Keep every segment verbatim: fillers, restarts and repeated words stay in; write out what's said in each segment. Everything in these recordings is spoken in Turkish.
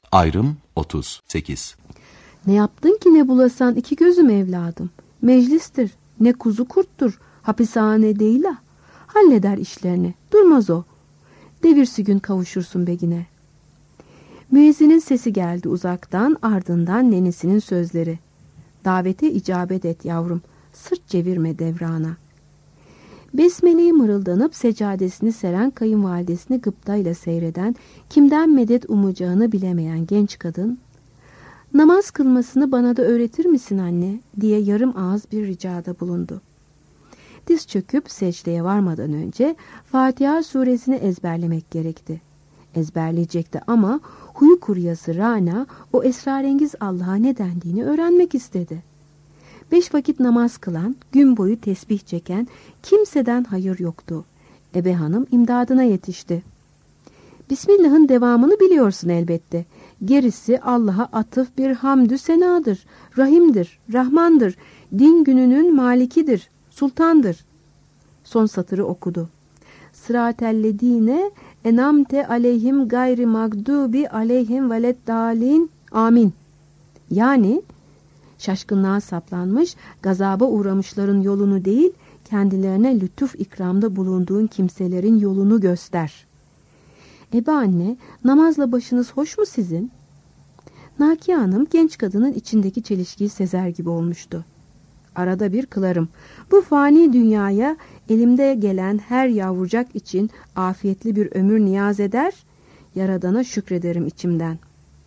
Ayrım otuz sekiz. Ne yaptın ki ne bulasan iki gözüm evladım? Meclistir, ne kuzu kurttur, hapishane değil ha. Halleder işlerini, durmaz o. Devirsi gün kavuşursun begine. Müezzinin sesi geldi uzaktan, ardından nenesinin sözleri. Davete icabet et yavrum, sırt çevirme devrana. Besmele'yi mırıldanıp seccadesini seren kayınvalidesini gıptayla seyreden, kimden medet umacağını bilemeyen genç kadın, namaz kılmasını bana da öğretir misin anne diye yarım ağız bir ricada bulundu. Diz çöküp secdeye varmadan önce Fatiha suresini ezberlemek gerekti. Ezberleyecekti ama huyu kuryası Rana o esrarengiz Allah'a ne dendiğini öğrenmek istedi. Beş vakit namaz kılan, gün boyu tesbih çeken kimseden hayır yoktu. Ebe hanım imdadına yetişti. Bismillah'ın devamını biliyorsun elbette. Gerisi Allah'a atıf bir hamdü senadır. Rahimdir, Rahmandır, din gününün malikidir, sultandır. Son satırı okudu. Sıratellezine enamte aleyhim gayri magdubi aleyhim veleddalin amin. Yani şaşkınlığa saplanmış, gazaba uğramışların yolunu değil, kendilerine lütuf ikramda bulunduğun kimselerin yolunu göster. Ebe anne, namazla başınız hoş mu sizin? Nakiye Hanım genç kadının içindeki çelişkiyi sezer gibi olmuştu. Arada bir kılarım. Bu fani dünyaya elimde gelen her yavrucak için afiyetli bir ömür niyaz eder, Yaradan'a şükrederim içimden.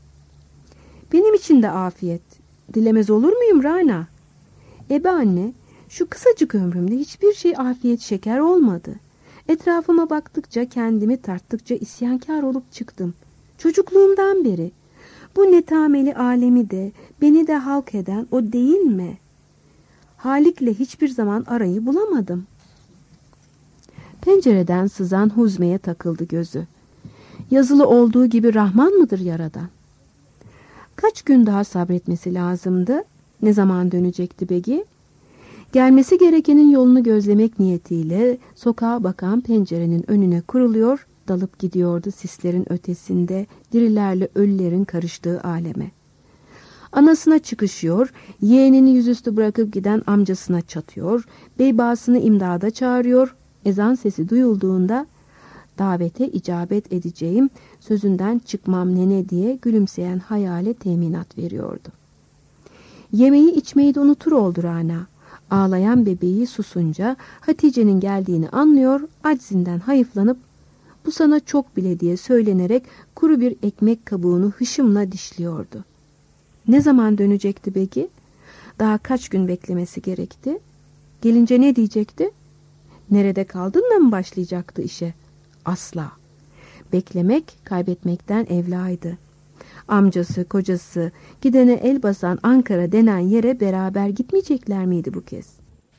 Benim için de afiyet. Dilemez olur muyum Rana? Ebe anne, şu kısacık ömrümde hiçbir şey afiyet şeker olmadı. Etrafıma baktıkça, kendimi tarttıkça isyankar olup çıktım. Çocukluğumdan beri. Bu netameli alemi de, beni de halk eden o değil mi? Halik'le hiçbir zaman arayı bulamadım. Pencereden sızan huzmeye takıldı gözü. Yazılı olduğu gibi Rahman mıdır Yaradan? Kaç gün daha sabretmesi lazımdı? Ne zaman dönecekti Begi? Gelmesi gerekenin yolunu gözlemek niyetiyle sokağa bakan pencerenin önüne kuruluyor, dalıp gidiyordu sislerin ötesinde, dirilerle ölülerin karıştığı aleme. Anasına çıkışıyor, yeğenini yüzüstü bırakıp giden amcasına çatıyor, beybasını imdada çağırıyor, ezan sesi duyulduğunda davete icabet edeceğim, sözünden çıkmam nene diye gülümseyen hayale teminat veriyordu. Yemeği içmeyi de unutur oldu Rana. Ağlayan bebeği susunca Hatice'nin geldiğini anlıyor, aczinden hayıflanıp bu sana çok bile diye söylenerek kuru bir ekmek kabuğunu hışımla dişliyordu. Ne zaman dönecekti Begi? Daha kaç gün beklemesi gerekti? Gelince ne diyecekti? Nerede kaldın da mı başlayacaktı işe? Asla. Beklemek kaybetmekten evlaydı. Amcası, kocası, gidene el basan Ankara denen yere beraber gitmeyecekler miydi bu kez?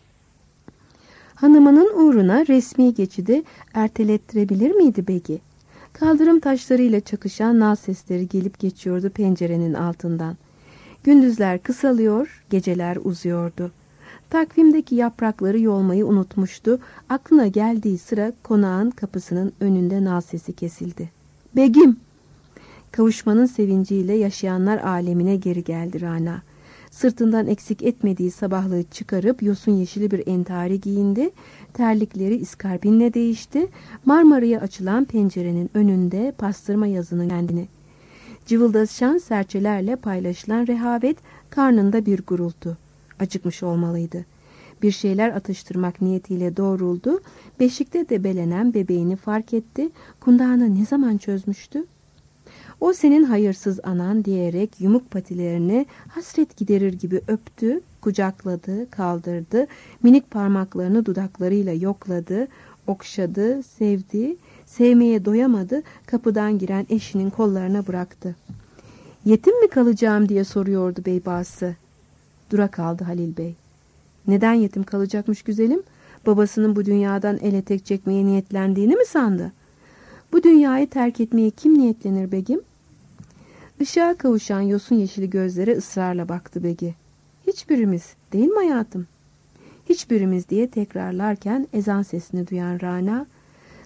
Hanımının uğruna resmi geçidi ertelettirebilir miydi Begi? Kaldırım taşlarıyla çakışan nal sesleri gelip geçiyordu pencerenin altından. Gündüzler kısalıyor, geceler uzuyordu. Takvimdeki yaprakları yolmayı unutmuştu. Aklına geldiği sıra konağın kapısının önünde nal sesi kesildi. Begim! Kavuşmanın sevinciyle yaşayanlar alemine geri geldi Rana. Sırtından eksik etmediği sabahlığı çıkarıp yosun yeşili bir entari giyindi. Terlikleri iskarpinle değişti. Marmara'ya açılan pencerenin önünde pastırma yazının kendini. Cıvıldaşan serçelerle paylaşılan rehavet, karnında bir gurultu. Acıkmış olmalıydı. Bir şeyler atıştırmak niyetiyle doğruldu. Beşikte debelenen bebeğini fark etti. Kundağını ne zaman çözmüştü? O senin hayırsız anan diyerek yumuk patilerini hasret giderir gibi öptü, kucakladı, kaldırdı, minik parmaklarını dudaklarıyla yokladı, okşadı, sevdi, sevmeye doyamadı, kapıdan giren eşinin kollarına bıraktı. Yetim mi kalacağım diye soruyordu beybası. Dura kaldı Halil Bey. Neden yetim kalacakmış güzelim? Babasının bu dünyadan el etek çekmeye niyetlendiğini mi sandı? Bu dünyayı terk etmeye kim niyetlenir Begim? Işığa kavuşan yosun yeşili gözlere ısrarla baktı Begi. Hiçbirimiz, değil mi hayatım? Hiçbirimiz diye tekrarlarken ezan sesini duyan Rana,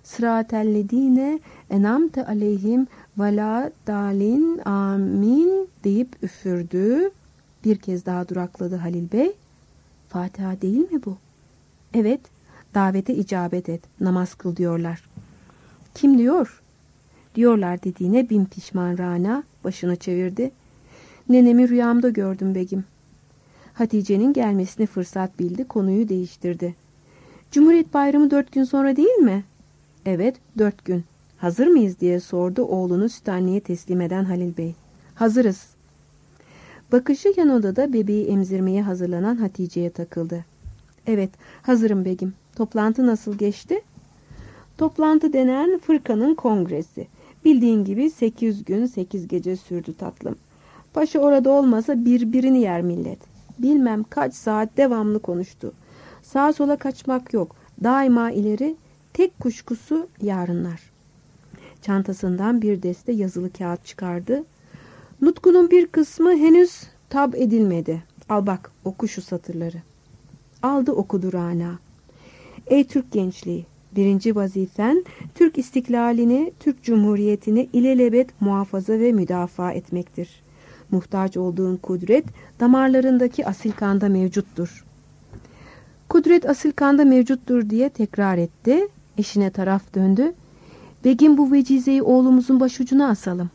sıratellezine enamte aleyhim ve la dalin amin deyip üfürdü. Bir kez daha durakladı Halil Bey. Fatiha değil mi bu? Evet, davete icabet et, namaz kıl diyorlar. Kim diyor? Diyorlar dediğine bin pişman Rana başını çevirdi. Nenemi rüyamda gördüm begim. Hatice'nin gelmesini fırsat bildi, konuyu değiştirdi. Cumhuriyet Bayramı dört gün sonra değil mi? Evet, dört gün. Hazır mıyız diye sordu oğlunu sütanneye teslim eden Halil Bey. Hazırız. Bakışı yan odada bebeği emzirmeye hazırlanan Hatice'ye takıldı. Evet, hazırım begim. Toplantı nasıl geçti? Toplantı denen fırkanın kongresi. Bildiğin gibi sekiz gün sekiz gece sürdü tatlım. Paşa orada olmasa birbirini yer millet. Bilmem kaç saat devamlı konuştu. Sağa sola kaçmak yok. Daima ileri, tek kuşkusu yarınlar. Çantasından bir deste yazılı kağıt çıkardı. Nutkunun bir kısmı henüz tab edilmedi. Al bak, oku şu satırları. Aldı okudu Rana. Ey Türk gençliği, birinci vazifen Türk istiklalini, Türk Cumhuriyeti'ni ilelebet muhafaza ve müdafaa etmektir. Muhtaç olduğun kudret damarlarındaki asil kanda mevcuttur. Kudret asil kanda mevcuttur diye tekrar etti. Eşine taraf döndü. Begim bu vecizeyi oğlumuzun başucuna asalım.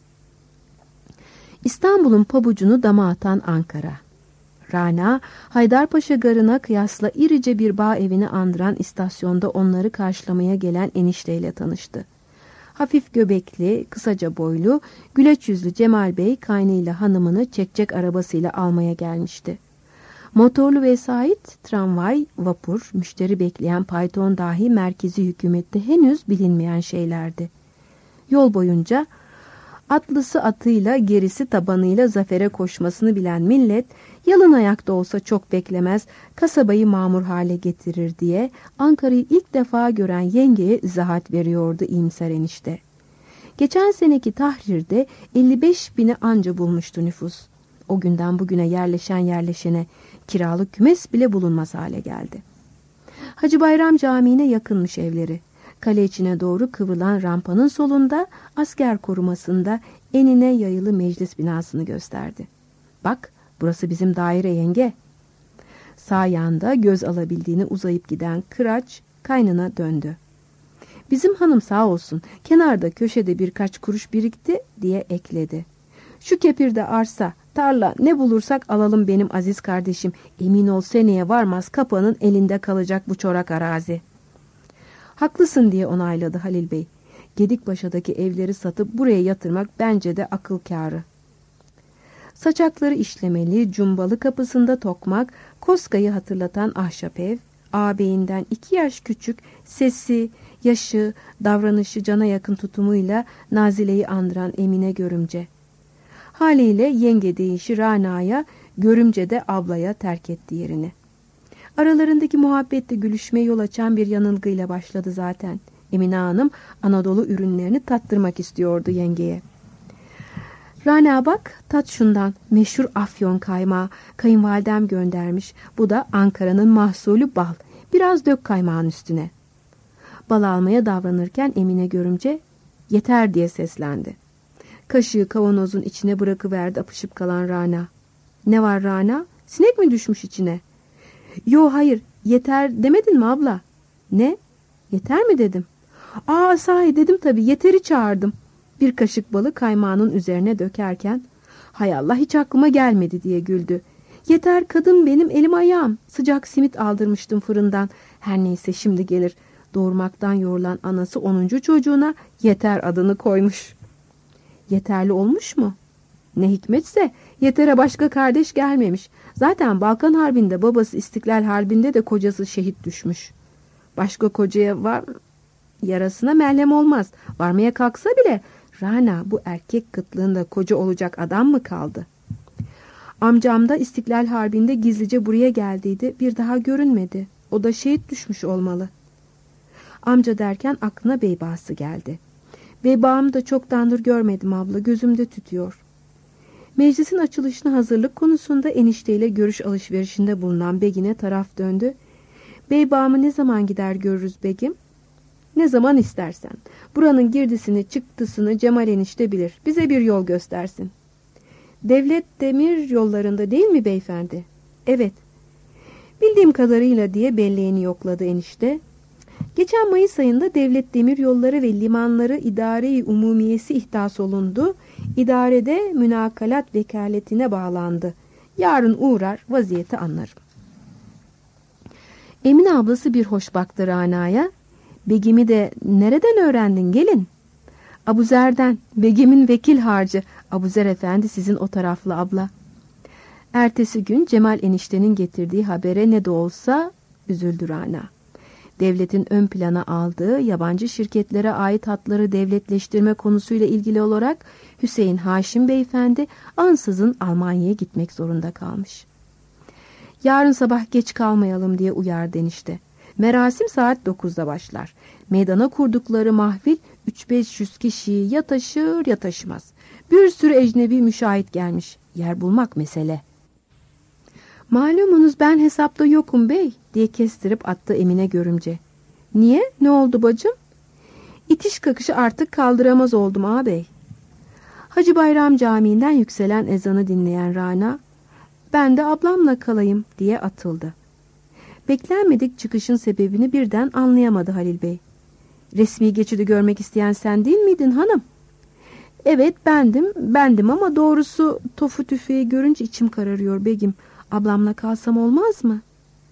İstanbul'un pabucunu dama atan Ankara. Rana, Haydarpaşa Garı'na kıyasla irice bir bağ evini andıran istasyonda onları karşılamaya gelen enişteyle tanıştı. Hafif göbekli, kısaca boylu, güleç yüzlü Cemal Bey kaynıyla hanımını çekçek arabasıyla almaya gelmişti. Motorlu vesait, tramvay, vapur, müşteri bekleyen payton dahi merkezi hükümette henüz bilinmeyen şeylerdi. Yol boyunca atlısı atıyla, gerisi tabanıyla zafere koşmasını bilen millet, yalın ayakta olsa çok beklemez, kasabayı mamur hale getirir diye Ankara'yı ilk defa gören yengeye izahat veriyordu iyimser enişte. Geçen seneki tahrirde elli beş bini anca bulmuştu nüfus. O günden bugüne yerleşen yerleşene kiralık kümes bile bulunmaz hale geldi. Hacı Bayram Camii'ne yakınmış evleri. Kale içine doğru kıvrılan rampanın solunda, asker korumasında enine yayılı meclis binasını gösterdi. Bak, burası bizim daire yenge. Sağ yanda göz alabildiğini uzayıp giden kıraç kaynına döndü. Bizim hanım sağ olsun, kenarda köşede birkaç kuruş birikti diye ekledi. Şu kepirde arsa, tarla ne bulursak alalım benim aziz kardeşim. Emin ol seneye varmaz kapanın elinde kalacak bu çorak arazi. Haklısın diye onayladı Halil Bey. Gedikpaşa'daki evleri satıp buraya yatırmak bence de akıl kârı. Saçakları işlemeli, cumbalı kapısında tokmak, Koska'yı hatırlatan ahşap ev, ağabeyinden iki yaş küçük, sesi, yaşı, davranışı cana yakın tutumuyla Nazile'yi andıran Emine görümce. Haliyle yenge deyişi Rana'ya, görümce de ablaya terk etti yerini. Aralarındaki muhabbetle gülüşme yol açan bir yanılgıyla başladı zaten. Emine Hanım Anadolu ürünlerini tattırmak istiyordu yengeye. Rana bak, tat şundan, meşhur afyon kaymağı, kayınvalidem göndermiş. Bu da Ankara'nın mahsulü bal. Biraz dök kaymağın üstüne. Bal almaya davranırken Emine görümce yeter diye seslendi. Kaşığı kavanozun içine bırakıverdi apışıp kalan Rana. Ne var Rana? Sinek mi düşmüş içine? Yo hayır, yeter demedin mi abla? Ne? Yeter mi dedim. Aa sahi dedim tabii, yeteri çağırdım. Bir kaşık balı kaymağının üzerine dökerken, hay Allah hiç aklıma gelmedi diye güldü. Yeter kadın benim elim ayağım. Sıcak simit aldırmıştım fırından. Her neyse şimdi gelir. Doğurmaktan yorulan anası onuncu çocuğuna Yeter adını koymuş. Yeterli olmuş mu? Ne hikmetse Yeter'e başka kardeş gelmemiş. Zaten Balkan Harbi'nde babası, İstiklal Harbi'nde de kocası şehit düşmüş. Başka kocaya var, yarasına merhem olmaz. Varmaya kalksa bile Rana bu erkek kıtlığında koca olacak adam mı kaldı? Amcam da İstiklal Harbi'nde gizlice buraya geldiydi. Bir daha görünmedi. O da şehit düşmüş olmalı. Amca derken aklına beybağısı geldi. Beybağımı da çoktandır görmedim abla. Gözümde tütüyor. Meclisin açılışına hazırlık konusunda enişteyle görüş alışverişinde bulunan Begin'e taraf döndü. Beybağımı ne zaman gider görürüz begim? Ne zaman istersen. Buranın girdisini çıktısını Cemal enişte bilir. Bize bir yol göstersin. Devlet demir yollarında değil mi beyefendi? Evet. Bildiğim kadarıyla diye belleğini yokladı enişte. Geçen Mayıs ayında Devlet Demiryolları ve Limanları İdare-i Umumiyesi ihdas olundu. İdarede münakalat vekaletine bağlandı. Yarın uğrar vaziyeti anlarım. Emine ablası bir hoş baktı Rana'ya. Begim'i de nereden öğrendin gelin? Abuzer'den. Begim'in vekil harcı. Abuzer efendi sizin o taraflı abla. Ertesi gün Cemal eniştenin getirdiği habere ne de olsa üzüldü Rana. Devletin ön plana aldığı yabancı şirketlere ait hatları devletleştirme konusuyla ilgili olarak Hüseyin Haşim beyefendi ansızın Almanya'ya gitmek zorunda kalmış. Yarın sabah geç kalmayalım diye uyardı enişte. Merasim saat dokuzda başlar. Meydana kurdukları mahfil üç beş yüz kişiyi ya taşır ya taşımaz. Bir sürü ecnebi müşahit gelmiş. Yer bulmak mesele. Malumunuz ben hesapta yokum bey diye kestirip attı Emine görümce. Niye? Ne oldu bacım? İtiş kakışı artık kaldıramaz oldum ağabey. Hacı Bayram Camii'nden yükselen ezanı dinleyen Rana, ben de ablamla kalayım diye atıldı. Beklenmedik çıkışın sebebini birden anlayamadı Halil Bey. Resmi geçidi görmek isteyen sen değil miydin hanım? Evet bendim, bendim ama doğrusu tofu tüfeği görünce içim kararıyor begim. Ablamla kalsam olmaz mı?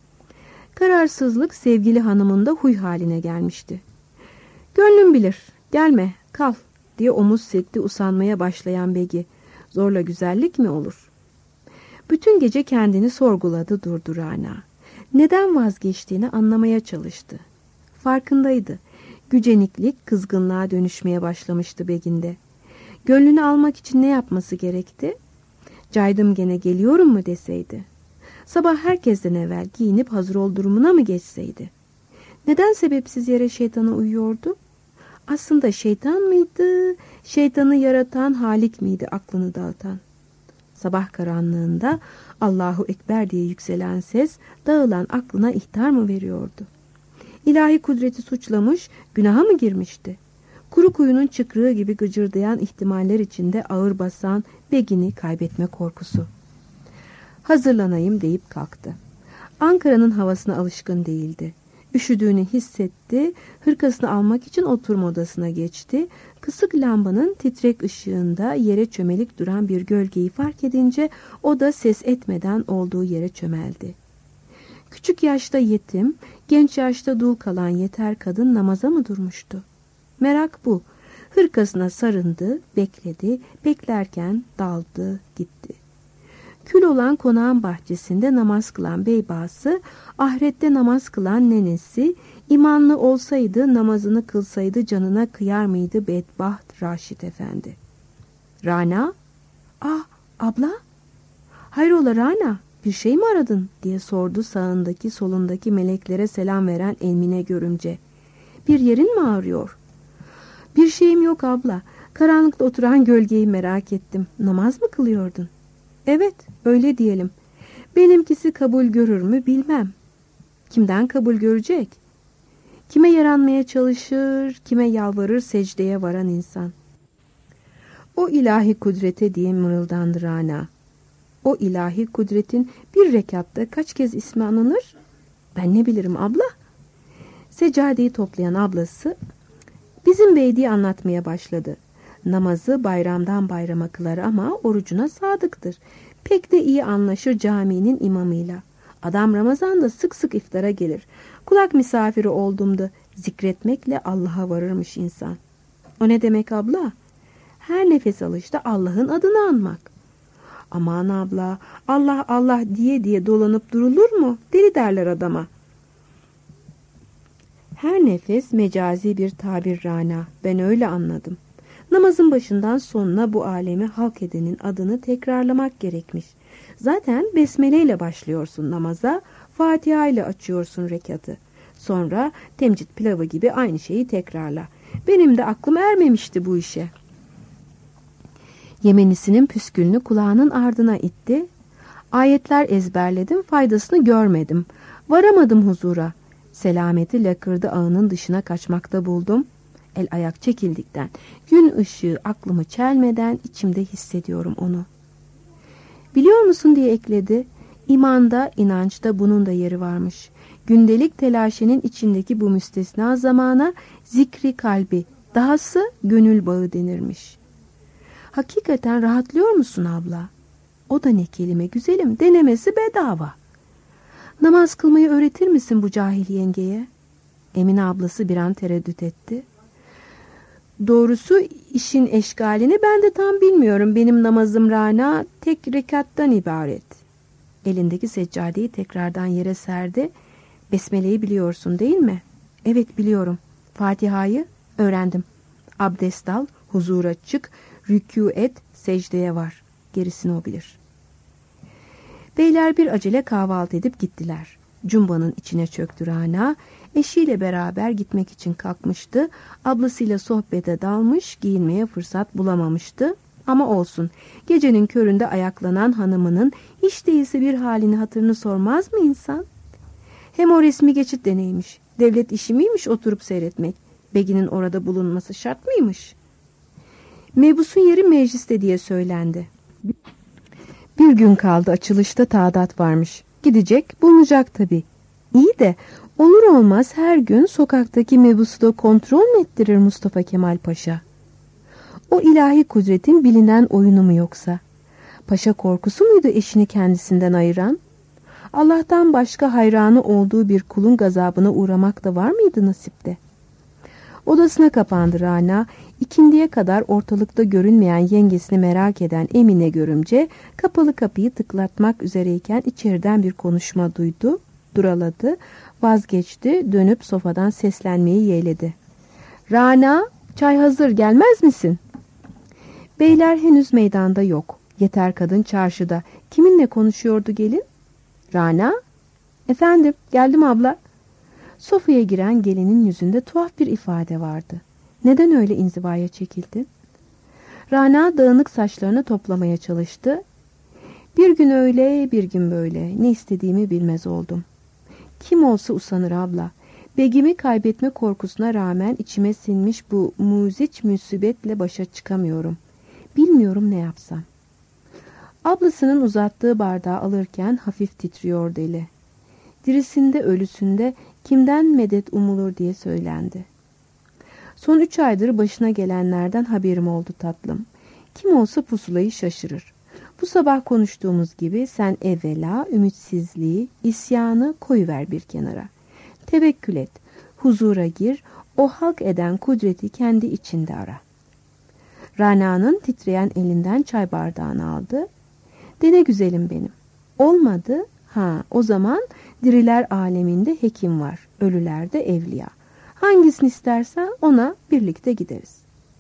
Kararsızlık sevgili hanımın da huy haline gelmişti. Gönlüm bilir, gelme, kal diye omuz silkti usanmaya başlayan Begi. Zorla güzellik mi olur? Bütün gece kendini sorguladı durdu Rana. Neden vazgeçtiğini anlamaya çalıştı. Farkındaydı. Güceniklik kızgınlığa dönüşmeye başlamıştı Begin'de. Gönlünü almak için ne yapması gerekti? Caydım gene geliyorum mu deseydi. Sabah herkesten evvel giyinip hazır ol durumuna mı geçseydi? Neden sebepsiz yere şeytana uyuyordu? Aslında şeytan mıydı? Şeytanı yaratan Halik miydi aklını dağıtan? Sabah karanlığında Allahu Ekber diye yükselen ses dağılan aklına ihtar mı veriyordu? İlahi kudreti suçlamış, günaha mı girmişti? Kuru kuyunun çıkrığı gibi gıcırdayan ihtimaller içinde ağır basan Begin'i kaybetme korkusu. Hazırlanayım deyip kalktı. Ankara'nın havasına alışkın değildi. Üşüdüğünü hissetti, hırkasını almak için oturma odasına geçti. Kısık lambanın titrek ışığında yere çömelik duran bir gölgeyi fark edince o da ses etmeden olduğu yere çömeldi. Küçük yaşta yetim, genç yaşta dul kalan yeter kadın namaza mı durmuştu? Merak bu. Hırkasına sarındı, bekledi, beklerken daldı, gitti. Kül olan konağın bahçesinde namaz kılan beybası, ahirette namaz kılan nenesi, imanlı olsaydı namazını kılsaydı canına kıyar mıydı bedbaht Raşit Efendi? Rana? Ah abla? Hayrola Rana, bir şey mi aradın diye sordu sağındaki solundaki meleklere selam veren Emine görümce. Bir yerin mi ağrıyor? Bir şeyim yok abla. Karanlıkta oturan gölgeyi merak ettim. Namaz mı kılıyordun? Evet, öyle diyelim. Benimkisi kabul görür mü bilmem. Kimden kabul görecek? Kime yaranmaya çalışır, kime yalvarır secdeye varan insan. O ilahi kudrete diye mırıldandı Rana. O ilahi kudretin bir rekatta kaç kez ismi anılır? Ben ne bilirim abla? Seccadeyi toplayan ablası bizim beydiği anlatmaya başladı. Namazı bayramdan bayrama kılar ama orucuna sadıktır. Pek de iyi anlaşır caminin imamıyla. Adam Ramazan'da sık sık iftara gelir. Kulak misafiri olduğumda zikretmekle Allah'a varırmış insan. O ne demek abla? Her nefes alışta Allah'ın adını anmak. Aman abla, Allah Allah diye diye dolanıp durulur mu? Deli derler adama. Her nefes mecazi bir tabir Rana. Ben öyle anladım. Namazın başından sonuna bu alemi halk edenin adını tekrarlamak gerekmiş. Zaten besmele ile başlıyorsun namaza, Fatiha ile açıyorsun rekatı. Sonra temcid pilavı gibi aynı şeyi tekrarla. Benim de aklım ermemişti bu işe. Yemenisinin püskülünü kulağının ardına itti. Ayetler ezberledim, faydasını görmedim. Varamadım huzura. Selameti lakırdı ağının dışına kaçmakta buldum. El ayak çekildikten, gün ışığı aklımı çelmeden içimde hissediyorum onu. Biliyor musun diye ekledi. İmanda, inançta bunun da yeri varmış. Gündelik telaşenin içindeki bu müstesna zamana zikri kalbi, dahası gönül bağı denirmiş. Hakikaten rahatlıyor musun abla? O da ne kelime güzelim, denemesi bedava. Namaz kılmayı öğretir misin bu cahil yengeye? Emine ablası bir an tereddüt etti. Doğrusu işin eşgalini ben de tam bilmiyorum. Benim namazım Rana tek rekattan ibaret. Elindeki seccadeyi tekrardan yere serdi. Besmele'yi biliyorsun değil mi? Evet biliyorum. Fatiha'yı öğrendim. Abdest al, huzura çık, rükû et, secdeye var. Gerisini o bilir. Beyler bir acele kahvaltı edip gittiler. Cumbanın içine çöktü Rana. Eşiyle beraber gitmek için kalkmıştı. Ablasıyla sohbete dalmış, giyinmeye fırsat bulamamıştı. Ama olsun, gecenin köründe ayaklanan hanımının hiç değilse bir halini hatırını sormaz mı insan? Hem o resmi geçit deneymiş. Devlet işi miymiş oturup seyretmek? Beginin orada bulunması şart mıymış? Mebus'un yeri mecliste diye söylendi. Bir gün kaldı, açılışta taadat varmış. Gidecek, bulunacak tabii. İyi de olur olmaz her gün sokaktaki mebusu da kontrol mü ettirir Mustafa Kemal Paşa? O ilahi kudretin bilinen oyunu mu yoksa? Paşa korkusu muydu eşini kendisinden ayıran? Allah'tan başka hayranı olduğu bir kulun gazabına uğramak da var mıydı nasipte? Odasına kapandı Rana. İkindiye kadar ortalıkta görünmeyen yengesini merak eden Emine görümce kapalı kapıyı tıklatmak üzereyken içeriden bir konuşma duydu. Duraladı, vazgeçti, dönüp sofadan seslenmeyi yeğledi. Rana, çay hazır, gelmez misin? Beyler henüz meydanda yok. Yeter kadın çarşıda. Kiminle konuşuyordu gelin? Rana? Efendim, geldim abla. Sofaya giren gelinin yüzünde tuhaf bir ifade vardı. Neden öyle inzivaya çekildin? Rana dağınık saçlarını toplamaya çalıştı. Bir gün öyle, bir gün böyle. Ne istediğimi bilmez oldum. Kim olsa usanır abla. Begimi kaybetme korkusuna rağmen içime sinmiş bu muziç musibetle başa çıkamıyorum. Bilmiyorum ne yapsam. Ablasının uzattığı bardağı alırken hafif titriyordu eli. Dirisinde ölüsünde kimden medet umulur diye söylendi. Son üç aydır başına gelenlerden haberim oldu tatlım. Kim olsa pusulayı şaşırır. Bu sabah konuştuğumuz gibi sen evvela ümitsizliği, isyanı koyuver bir kenara. Tevekkül et, huzura gir, o halk eden kudreti kendi içinde ara. Rana'nın titreyen elinden çay bardağını aldı. Dene güzelim benim. Olmadı, ha o zaman diriler aleminde hekim var, ölülerde evliya. Hangisini istersen ona birlikte gideriz.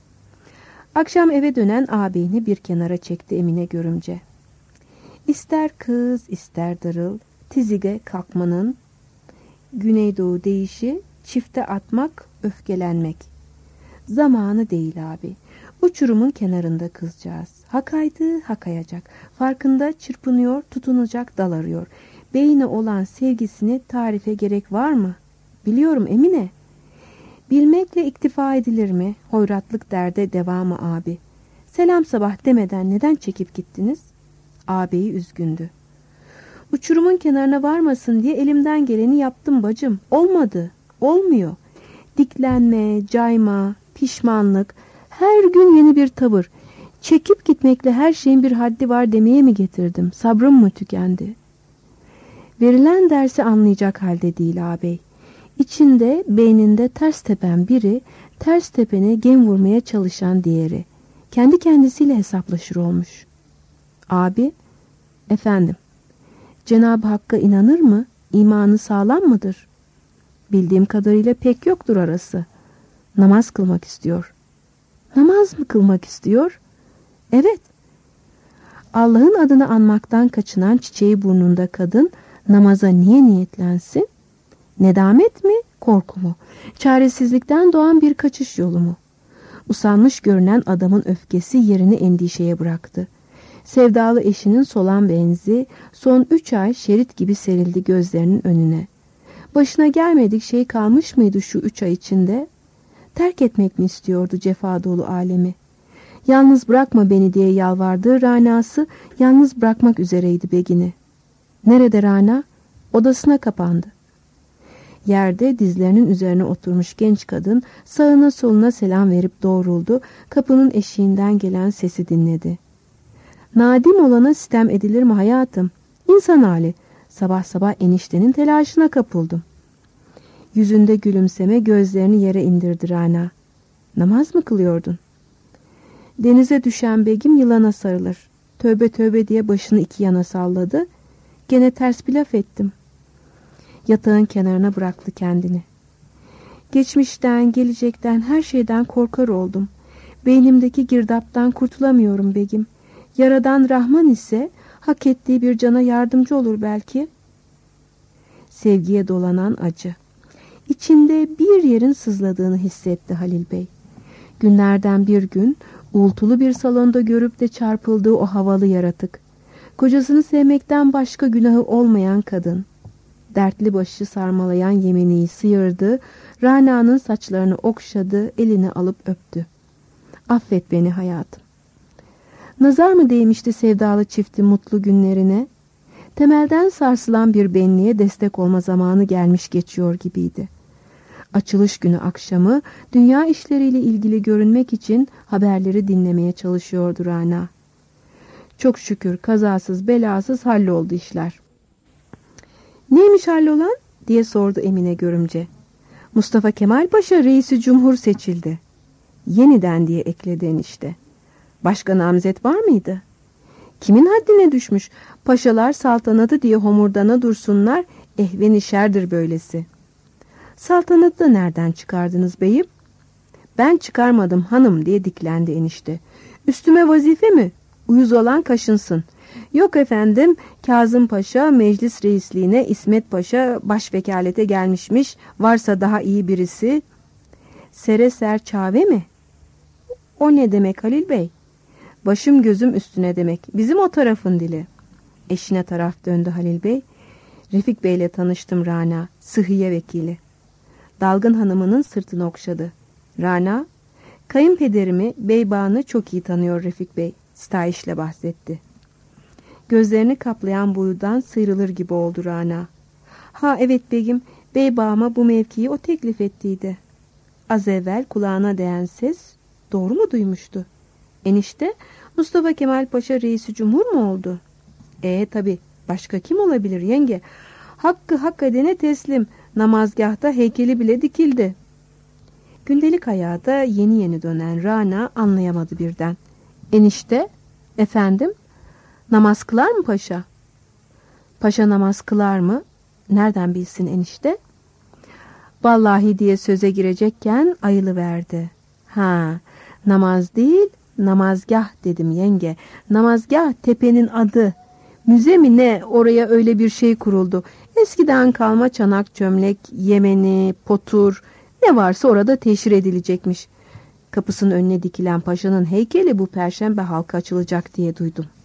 Akşam eve dönen ağabeyini bir kenara çekti Emine görümce. İster kız ister darıl, tizige kalkmanın, güneydoğu deyişi, çifte atmak, öfkelenmek. Zamanı değil abi. Uçurumun kenarında kızcağız. Hakaydı hakayacak. Farkında çırpınıyor, tutunacak dal arıyor. Beyine olan sevgisini tarife gerek var mı? Biliyorum Emine. Bilmekle iktifa edilir mi? Hoyratlık derde devamı abi. Selam sabah demeden neden çekip gittiniz? Ağabeyi üzgündü. Uçurumun kenarına varmasın diye elimden geleni yaptım bacım. Olmadı. Olmuyor. Diklenme, cayma, pişmanlık, her gün yeni bir tavır. Çekip gitmekle her şeyin bir haddi var demeye mi getirdim? Sabrım mı tükendi? Verilen dersi anlayacak halde değil ağabey. İçinde, beyninde ters tepen biri, ters tepene gem vurmaya çalışan diğeri. Kendi kendisiyle hesaplaşır olmuş. Abi, efendim, Cenab-ı Hakk'a inanır mı? İmanı sağlam mıdır? Bildiğim kadarıyla pek yoktur arası. Namaz kılmak istiyor. Namaz mı kılmak istiyor? Evet. Allah'ın adını anmaktan kaçınan çiçeği burnunda kadın namaza niye niyetlensin? Nedamet mi, korku mu? Çaresizlikten doğan bir kaçış yolu mu? Usanmış görünen adamın öfkesi yerini endişeye bıraktı. Sevdalı eşinin solan benzi son üç ay şerit gibi serildi gözlerinin önüne. Başına gelmedik şey kalmış mıydı şu üç ay içinde? Terk etmek mi istiyordu cefa dolu alemi? Yalnız bırakma beni diye yalvardığı Rana'sı yalnız bırakmak üzereydi Begin'i. Nerede Rana? Odasına kapandı. Yerde dizlerinin üzerine oturmuş genç kadın sağına soluna selam verip doğruldu, kapının eşiğinden gelen sesi dinledi. Nadim olana sitem edilir mi hayatım? İnsan hali. Sabah sabah eniştenin telaşına kapıldım. Yüzünde gülümseme, gözlerini yere indirdi Rana. Namaz mı kılıyordun? Denize düşen Begim yılana sarılır. Tövbe tövbe diye başını iki yana salladı. Gene ters bir laf ettim. Yatağın kenarına bıraktı kendini. Geçmişten, gelecekten, her şeyden korkar oldum. Beynimdeki girdaptan kurtulamıyorum Begim. Yaradan Rahman ise hak ettiği bir cana yardımcı olur belki. Sevgiye dolanan acı. İçinde bir yerin sızladığını hissetti Halil Bey. Günlerden bir gün uğultulu bir salonda görüp de çarpıldığı o havalı yaratık. Kocasını sevmekten başka günahı olmayan kadın. Dertli başı sarmalayan Yemeni'yi sıyırdı, Rana'nın saçlarını okşadı, elini alıp öptü. Affet beni hayatım. Nazar mı değmişti sevdalı çiftin mutlu günlerine? Temelden sarsılan bir benliğe destek olma zamanı gelmiş geçiyor gibiydi. Açılış günü akşamı dünya işleriyle ilgili görünmek için haberleri dinlemeye çalışıyordu Rana. Çok şükür kazasız belasız halloldu işler. Neymiş hallolan diye sordu Emine görümce. Mustafa Kemal Paşa reisi cumhur seçildi. Yeniden diye ekledi enişte. Başka namzet var mıydı? Kimin haddine düşmüş? Paşalar saltanatı diye homurdana dursunlar, ehvenişerdir böylesi. Saltanatı da nereden çıkardınız beyim? Ben çıkarmadım hanım diye diklendi enişte. Üstüme vazife mi? Uyuz olan kaşınsın. Yok efendim, Kazım Paşa meclis reisliğine, İsmet Paşa başvekalete gelmişmiş, varsa daha iyi birisi. Sere ser çave mi? O ne demek Halil Bey? Başım gözüm üstüne demek, bizim o tarafın dili. Eşine taraf döndü Halil Bey. Refik Bey'le tanıştım Rana, sıhhiye vekili. Dalgın hanımının sırtını okşadı. Rana, kayınpederimi, Beybağ'ını çok iyi tanıyor Refik Bey, sitayişle bahsetti. Gözlerini kaplayan buyudan sıyrılır gibi oldu Rana. Ha evet Begim, Beybağ'ıma bu mevkiyi o teklif ettiydi. Az evvel kulağına değen ses doğru mu duymuştu? Enişte, Mustafa Kemal Paşa reisi cumhur mu oldu? Ee tabi, başka kim olabilir yenge? Hakkı hak edene teslim, namazgahta heykeli bile dikildi. Gündelik hayata yeni yeni dönen Rana anlayamadı birden. Enişte, efendim, namaz kılar mı paşa? Paşa namaz kılar mı? Nereden bilsin enişte? Vallahi diye söze girecekken ayılıverdi. Ha, namaz değil, namazgah dedim yenge. Namazgah tepenin adı. Müze mi ne, oraya öyle bir şey kuruldu. Eskiden kalma çanak çömlek, Yemeni, potur, ne varsa orada teşhir edilecekmiş. Kapısının önüne dikilen paşanın heykeli bu perşembe halka açılacak diye duydum.